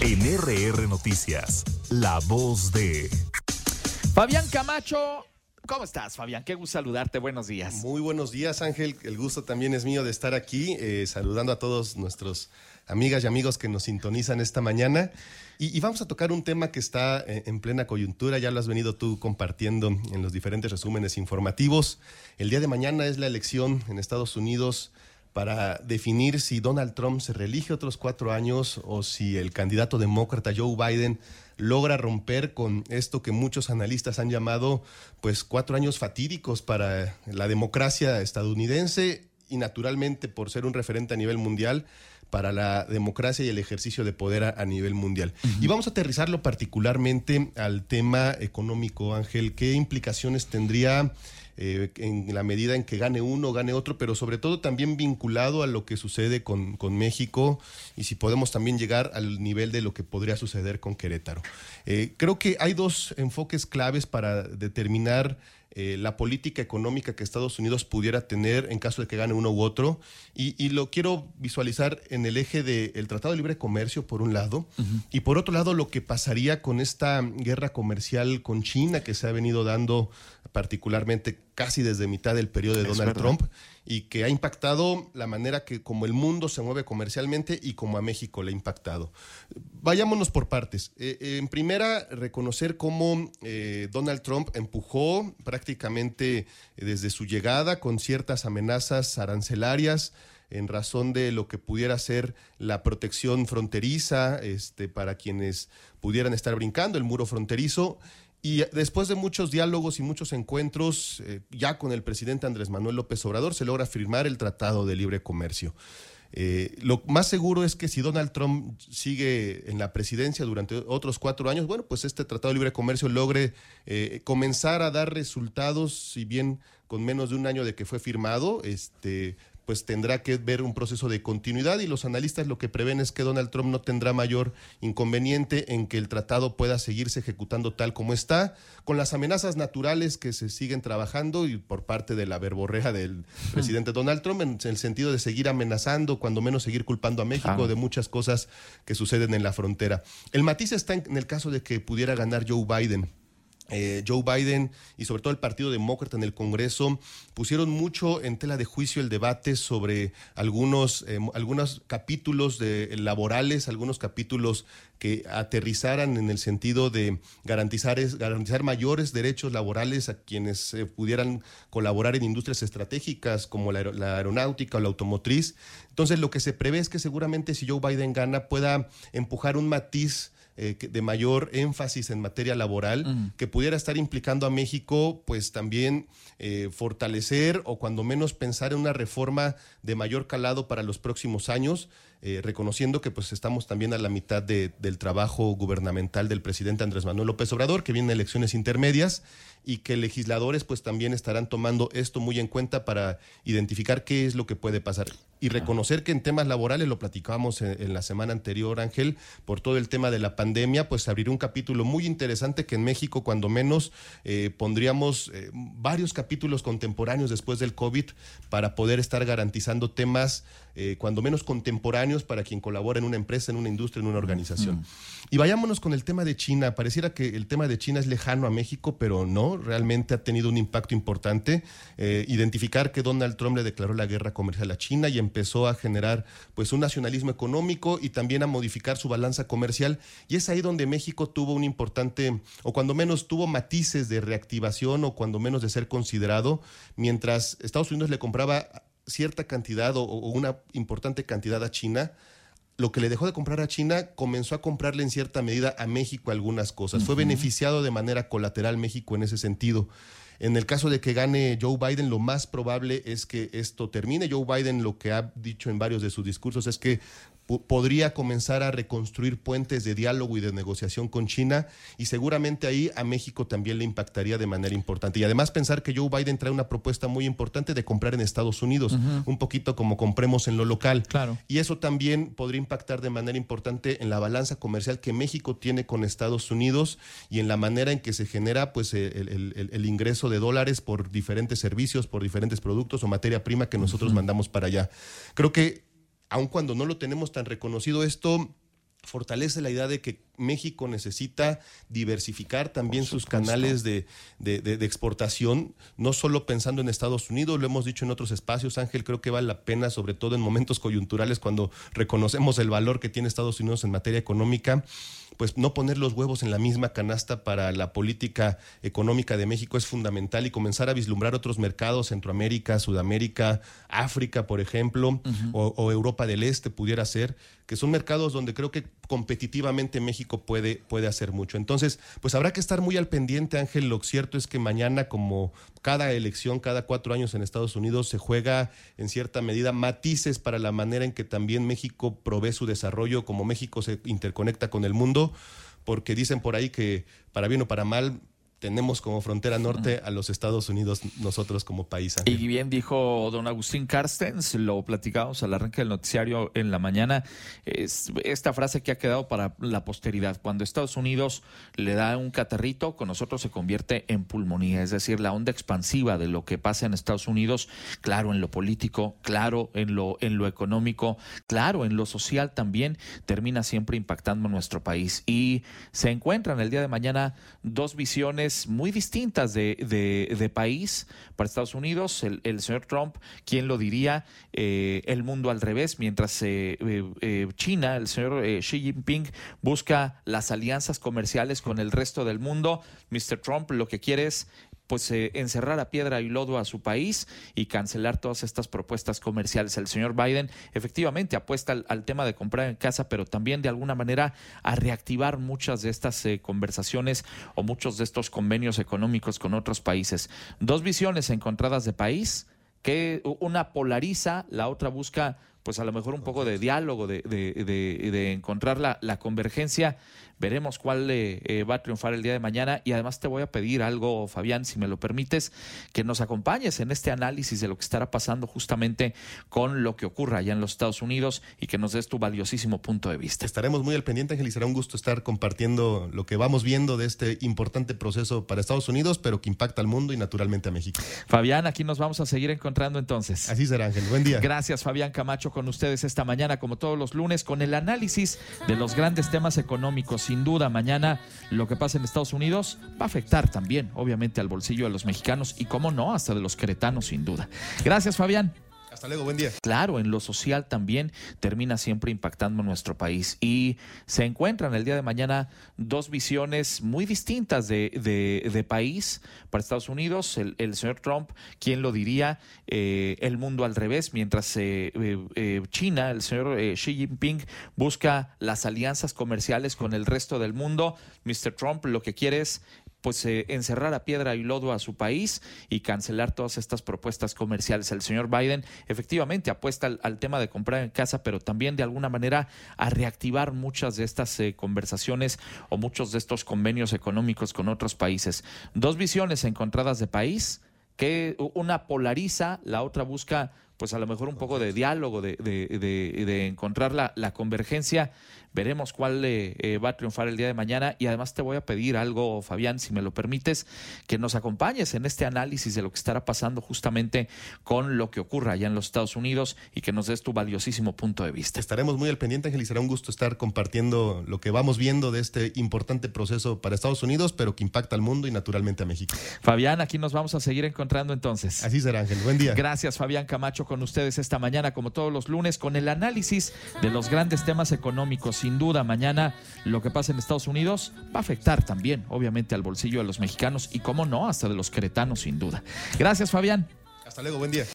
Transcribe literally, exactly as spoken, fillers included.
En R R Noticias, la voz de... Fabián Camacho. ¿Cómo estás, Fabián? Qué gusto saludarte. Buenos días. Muy buenos días, Ángel. El gusto también es mío de estar aquí, eh, saludando a todos nuestros amigas y amigos que nos sintonizan esta mañana. Y, y vamos a tocar un tema que está en, en plena coyuntura. Ya lo has venido tú compartiendo en los diferentes resúmenes informativos. El día de mañana es la elección en Estados Unidos para definir si Donald Trump se reelige otros cuatro años o si el candidato demócrata Joe Biden logra romper con esto que muchos analistas han llamado pues cuatro años fatídicos para la democracia estadounidense y naturalmente por ser un referente a nivel mundial para la democracia y el ejercicio de poder a, a nivel mundial. Uh-huh. Y vamos a aterrizarlo particularmente al tema económico, Ángel. ¿Qué implicaciones tendría Eh, en la medida en que gane uno, gane otro, pero sobre todo también vinculado a lo que sucede con, con México y si podemos también llegar al nivel de lo que podría suceder con Querétaro? Eh, creo que hay dos enfoques claves para determinar eh, la política económica que Estados Unidos pudiera tener en caso de que gane uno u otro, y, y lo quiero visualizar en el eje del Tratado de Libre Comercio, por un lado, uh-huh. y por otro lado lo que pasaría con esta guerra comercial con China que se ha venido dando particularmente casi desde mitad del periodo de es Donald verdad. Trump, y que ha impactado la manera que como el mundo se mueve comercialmente y como a México le ha impactado. Vayámonos por partes. Eh, en primera, reconocer cómo eh, Donald Trump empujó prácticamente desde su llegada con ciertas amenazas arancelarias en razón de lo que pudiera ser la protección fronteriza este, para quienes pudieran estar brincando el muro fronterizo. Y después de muchos diálogos y muchos encuentros, eh, ya con el presidente Andrés Manuel López Obrador, se logra firmar el Tratado de Libre Comercio. Eh, lo más seguro es que si Donald Trump sigue en la presidencia durante otros cuatro años, bueno, pues este Tratado de Libre Comercio logre eh, comenzar a dar resultados, si bien con menos de un año de que fue firmado, este... pues tendrá que ver un proceso de continuidad, y los analistas lo que prevén es que Donald Trump no tendrá mayor inconveniente en que el tratado pueda seguirse ejecutando tal como está, con las amenazas naturales que se siguen trabajando y por parte de la verborrea del presidente Donald Trump, en el sentido de seguir amenazando, cuando menos seguir culpando a México ah. de muchas cosas que suceden en la frontera. El matiz está en el caso de que pudiera ganar Joe Biden. Eh, Joe Biden y sobre todo el Partido Demócrata en el Congreso pusieron mucho en tela de juicio el debate sobre algunos, eh, algunos capítulos de, laborales, algunos capítulos que aterrizaran en el sentido de garantizar, es, garantizar mayores derechos laborales a quienes eh, pudieran colaborar en industrias estratégicas como la, la aeronáutica o la automotriz. Entonces lo que se prevé es que seguramente si Joe Biden gana pueda empujar un matiz Eh, de mayor énfasis en materia laboral, uh-huh. que pudiera estar implicando a México, pues también eh, fortalecer o cuando menos pensar en una reforma de mayor calado para los próximos años, eh, reconociendo que pues estamos también a la mitad de, del trabajo gubernamental del presidente Andrés Manuel López Obrador, que vienen elecciones intermedias y que legisladores pues también estarán tomando esto muy en cuenta para identificar qué es lo que puede pasar. Y reconocer que en temas laborales, lo platicábamos en, en la semana anterior, Ángel, por todo el tema de la pandemia, pues abrirá un capítulo muy interesante que en México, cuando menos, eh, pondríamos eh, varios capítulos contemporáneos después del COVID para poder estar garantizando temas, eh, cuando menos contemporáneos, para quien colabora en una empresa, en una industria, en una organización. Mm. Y vayámonos con el tema de China. Pareciera que el tema de China es lejano a México, pero no, realmente ha tenido un impacto importante. Eh, identificar que Donald Trump le declaró la guerra comercial a China y empezó a generar pues un nacionalismo económico y también a modificar su balanza comercial, y es ahí donde México tuvo un importante, o cuando menos tuvo matices de reactivación, o cuando menos de ser considerado, mientras Estados Unidos le compraba cierta cantidad o, o una importante cantidad a China. Lo que le dejó de comprar a China, comenzó a comprarle en cierta medida a México algunas cosas. Uh-huh. Fue beneficiado de manera colateral México en ese sentido. En el caso de que gane Joe Biden, lo más probable es que esto termine. Joe Biden lo que ha dicho en varios de sus discursos es que podría comenzar a reconstruir puentes de diálogo y de negociación con China, y seguramente ahí a México también le impactaría de manera importante. Y además pensar que Joe Biden trae una propuesta muy importante de comprar en Estados Unidos, uh-huh. un poquito como compremos en lo local. Claro. Y eso también podría impactar de manera importante en la balanza comercial que México tiene con Estados Unidos y en la manera en que se genera pues el, el, el, el ingreso de dólares por diferentes servicios, por diferentes productos o materia prima que nosotros uh-huh. mandamos para allá. Creo que aun cuando no lo tenemos tan reconocido, esto fortalece la idea de que México necesita diversificar también sus canales de, de, de, de exportación, no solo pensando en Estados Unidos, lo hemos dicho en otros espacios, Ángel, creo que vale la pena, sobre todo en momentos coyunturales, cuando reconocemos el valor que tiene Estados Unidos en materia económica, pues no poner los huevos en la misma canasta para la política económica de México es fundamental y comenzar a vislumbrar otros mercados, Centroamérica, Sudamérica, África, por ejemplo, uh-huh. o, o Europa del Este pudiera ser, que son mercados donde creo que competitivamente México puede, puede hacer mucho. Entonces, pues habrá que estar muy al pendiente, Ángel. Lo cierto es que mañana, como cada elección, cada cuatro años en Estados Unidos, se juega en cierta medida matices para la manera en que también México provee su desarrollo, como México se interconecta con el mundo, porque dicen por ahí que para bien o para mal, tenemos como frontera norte a los Estados Unidos nosotros como país. Ángel. Y bien dijo don Agustín Carstens, lo platicamos al arranque del noticiario en la mañana, es esta frase que ha quedado para la posteridad: cuando Estados Unidos le da un catarrito, con nosotros se convierte en pulmonía, es decir, la onda expansiva de lo que pasa en Estados Unidos, claro en lo político, claro en lo, en lo económico, claro en lo social también, termina siempre impactando en nuestro país. Y se encuentran el día de mañana dos visiones muy distintas de, de, de país para Estados Unidos. El, el señor Trump, ¿quién lo diría? Eh, el mundo al revés, mientras eh, eh, China, el señor eh, Xi Jinping, busca las alianzas comerciales con el resto del mundo. mister Trump lo que quiere es pues eh, encerrar a piedra y lodo a su país y cancelar todas estas propuestas comerciales. El señor Biden efectivamente apuesta al, al tema de comprar en casa, pero también de alguna manera a reactivar muchas de estas eh, conversaciones o muchos de estos convenios económicos con otros países. Dos visiones encontradas de país, que una polariza, la otra busca pues a lo mejor un poco de diálogo, de, de, de, de encontrar la, la convergencia. Veremos cuál eh, eh, va a triunfar el día de mañana. Y además te voy a pedir algo, Fabián, si me lo permites, que nos acompañes en este análisis de lo que estará pasando justamente con lo que ocurra allá en los Estados Unidos y que nos des tu valiosísimo punto de vista. Estaremos muy al pendiente, Ángel, y será un gusto estar compartiendo lo que vamos viendo de este importante proceso para Estados Unidos, pero que impacta al mundo y naturalmente a México. Fabián, aquí nos vamos a seguir encontrando entonces. Así será, Ángel. Buen día. Gracias, Fabián Camacho, con ustedes esta mañana, como todos los lunes, con el análisis de los grandes temas económicos. Sin duda, mañana lo que pasa en Estados Unidos va a afectar también, obviamente, al bolsillo de los mexicanos y, cómo no, hasta de los queretanos, sin duda. Gracias, Fabián. Hasta luego, buen día. Claro, en lo social también termina siempre impactando en nuestro país. Y se encuentran el día de mañana dos visiones muy distintas de, de, de país para Estados Unidos. El, el señor Trump, ¿quién lo diría? Eh, el mundo al revés, mientras eh, eh, China, el señor eh, Xi Jinping, busca las alianzas comerciales con el resto del mundo. mister Trump lo que quiere es pues eh, encerrar a piedra y lodo a su país y cancelar todas estas propuestas comerciales. El señor Biden efectivamente apuesta al, al tema de comprar en casa, pero también de alguna manera a reactivar muchas de estas eh, conversaciones o muchos de estos convenios económicos con otros países. Dos visiones encontradas de país, que una polariza, la otra busca pues a lo mejor un poco de diálogo, de, de, de, de encontrar la, la convergencia. Veremos cuál eh, eh, va a triunfar el día de mañana. Y además te voy a pedir algo, Fabián, si me lo permites, que nos acompañes en este análisis de lo que estará pasando justamente con lo que ocurra allá en los Estados Unidos y que nos des tu valiosísimo punto de vista. Estaremos muy al pendiente, Ángel, y será un gusto estar compartiendo lo que vamos viendo de este importante proceso para Estados Unidos, pero que impacta al mundo y naturalmente a México. Fabián, aquí nos vamos a seguir encontrando entonces. Así será, Ángel. Buen día. Gracias, Fabián Camacho, con ustedes esta mañana, como todos los lunes, con el análisis de los grandes temas económicos. Sin duda, mañana lo que pasa en Estados Unidos va a afectar también, obviamente, al bolsillo de los mexicanos y, cómo no, hasta de los queretanos, sin duda. Gracias, Fabián. Hasta luego, buen día.